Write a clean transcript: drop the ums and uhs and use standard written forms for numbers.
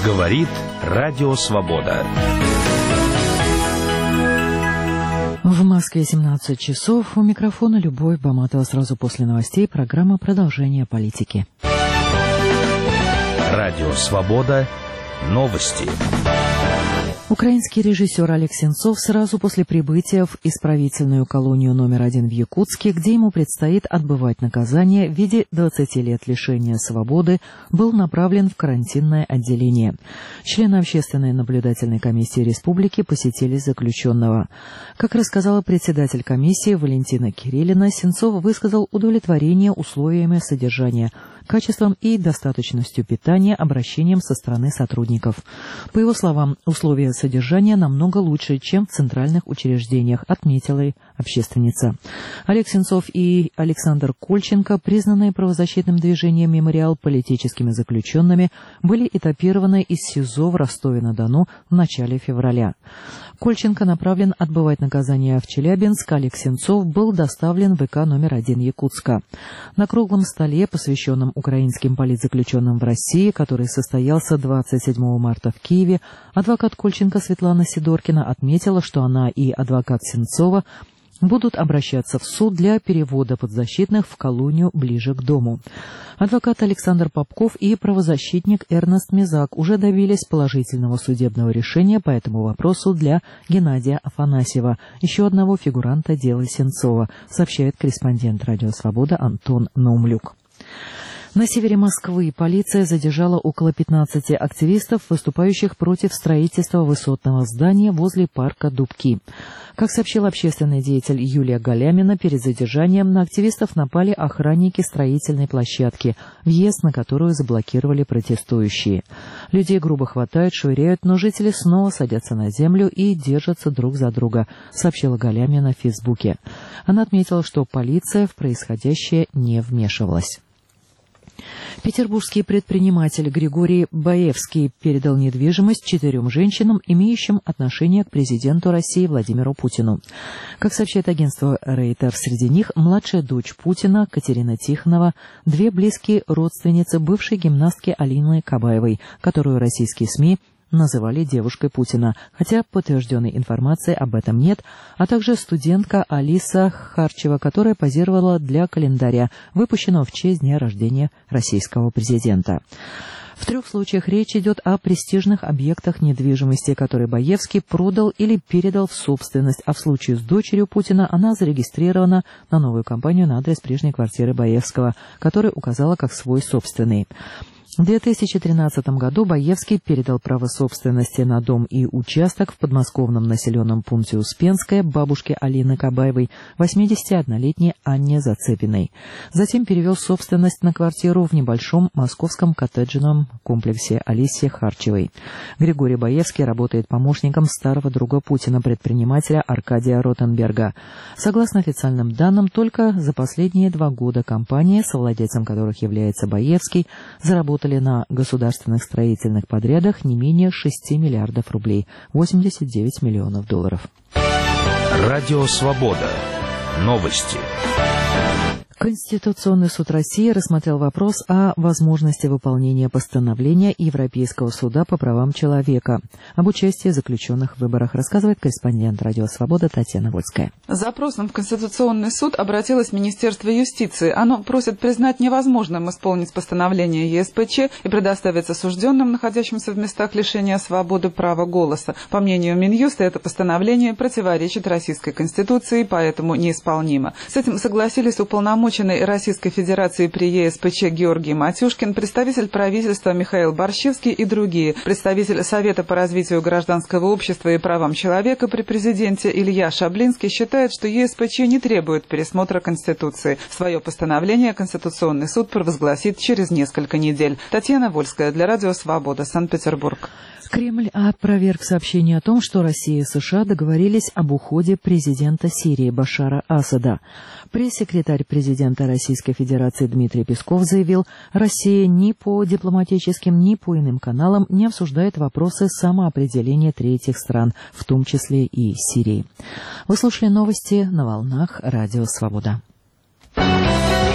Говорит Радио Свобода. В Москве 17 часов. У микрофона Любовь Баматова. Сразу после новостей программа «Продолжение политики». Радио Свобода. Новости. Украинский режиссер Олег Сенцов сразу после прибытия в исправительную колонию номер 1 в Якутске, где ему предстоит отбывать наказание в виде 20 лет лишения свободы, был направлен в карантинное отделение. Члены общественной наблюдательной комиссии республики посетили заключенного. Как рассказала председатель комиссии Валентина Кириллина, Сенцов высказал удовлетворение условиями содержания, качеством и достаточностью питания, обращением со стороны сотрудников. По его словам, условия содержания намного лучше, чем в центральных учреждениях, отметила общественница. Олег Сенцов и Александр Кольченко, признанные правозащитным движением «Мемориал» политическими заключенными, были этапированы из СИЗО в Ростове-на-Дону в начале февраля. Кольченко направлен отбывать наказание в Челябинск, Олег Сенцов был доставлен в ВК номер 1 Якутска. На круглом столе, посвященном украинским политзаключенным в России, который состоялся 27 марта в Киеве, адвокат Кольченко Светлана Сидоркина отметила, что она и адвокат Сенцова будут обращаться в суд для перевода подзащитных в колонию ближе к дому. Адвокат Александр Попков и правозащитник Эрнест Мезак уже добились положительного судебного решения по этому вопросу для Геннадия Афанасьева, еще одного фигуранта дела Сенцова, сообщает корреспондент «Радио Свобода» Антон Наумлюк. На севере Москвы полиция задержала около 15 активистов, выступающих против строительства высотного здания возле парка Дубки. Как сообщил общественный деятель Юлия Галямина, перед задержанием на активистов напали охранники строительной площадки, въезд на которую заблокировали протестующие. Людей грубо хватают, швыряют, но жители снова садятся на землю и держатся друг за друга, сообщила Галямина в Фейсбуке. Она отметила, что полиция в происходящее не вмешивалась. Петербургский предприниматель Григорий Баевский передал недвижимость 4 женщинам, имеющим отношение к президенту России Владимиру Путину. Как сообщает агентство Рейтер, среди них младшая дочь Путина Катерина Тихонова, 2 близкие родственницы бывшей гимнастки Алины Кабаевой, которую российские СМИ называли девушкой Путина, хотя подтвержденной информации об этом нет, а также студентка Алиса Харчева, которая позировала для календаря, выпущенного в честь дня рождения российского президента. В 3 случаях речь идет о престижных объектах недвижимости, которые Баевский продал или передал в собственность, а в случае с дочерью Путина она зарегистрирована на новую компанию на адрес прежней квартиры Баевского, которую указала как свой собственный. В 2013 году Баевский передал право собственности на дом и участок в подмосковном населенном пункте Успенское бабушке Алины Кабаевой, 81-летней Анне Зацепиной. Затем перевел собственность на квартиру в небольшом московском коттеджном комплексе Алисе Харчевой. Григорий Баевский работает помощником старого друга Путина, предпринимателя Аркадия Ротенберга. Согласно официальным данным, только за последние 2 года компания, совладельцем которых является Баевский, заработала на государственных строительных подрядах не менее 6 миллиардов рублей, 89 миллионов долларов. Радио Свобода. Новости. Конституционный суд России рассмотрел вопрос о возможности выполнения постановления Европейского суда по правам человека об участии заключенных в выборах, рассказывает корреспондент «Радио Свобода» Татьяна Вольская. С запросом в Конституционный суд обратилось Министерство юстиции. Оно просит признать невозможным исполнить постановление ЕСПЧ и предоставить осужденным, находящимся в местах лишения свободы, право голоса. По мнению Минюста, это постановление противоречит Российской Конституции, поэтому неисполнимо. С этим согласились уполномоченные Российской Федерации при ЕСПЧ Георгий Матюшкин, представитель правительства Михаил Борщевский и другие. Представитель Совета по развитию гражданского общества и правам человека при президенте Илья Шаблинский считает, что ЕСПЧ не требует пересмотра Конституции. Свое постановление Конституционный суд провозгласит через несколько недель. Татьяна Вольская для Радио Свобода, Санкт-Петербург. Кремль опроверг сообщение о том, что Россия и США договорились об уходе президента Сирии Башара Асада. Пресс-секретарь президента Российской Федерации Дмитрий Песков заявил, Россия ни по дипломатическим, ни по иным каналам не обсуждает вопросы самоопределения третьих стран, в том числе и Сирии. Вы слушали новости на волнах Радио Свобода.